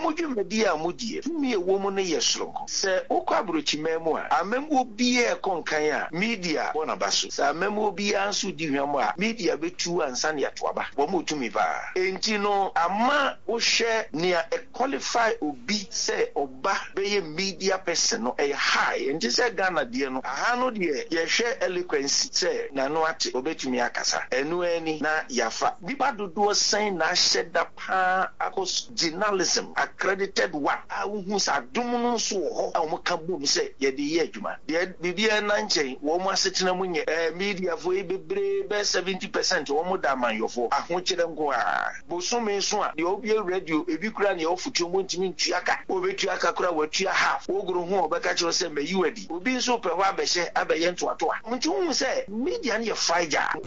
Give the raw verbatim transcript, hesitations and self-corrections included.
modwe media modie me wo mu ne yesronko se okwa brochi memu a amemu bia konkan a media bona baso se amemu bia nso di hwam a media betu ansa ne atoaba wo mu tumi ba enti no ama wo hwe ne a qualify obi se oba be media person no e high enti se Ghana de no aha no de ye hwe eloquence se na no ate obetumi akasa enu ani na yafa biba dodo sen na sheda pa akos journalism accredited one a hu sa dum no so ho a mo ka bom se ye de ye adwuma de bibia na nchen wo mo asetena munye eh media fo e bebre be seventy percent wo mo da man yofo ahokyere ngo a bosome so a de obi radio ebi kura ne ofutu mo ntimi ntuaka obetu aka kura watua half oguru hu obeka kiro se me yiwadi obi nso pe ho abehye abeye ntoato a ntu hu se media ne ye faija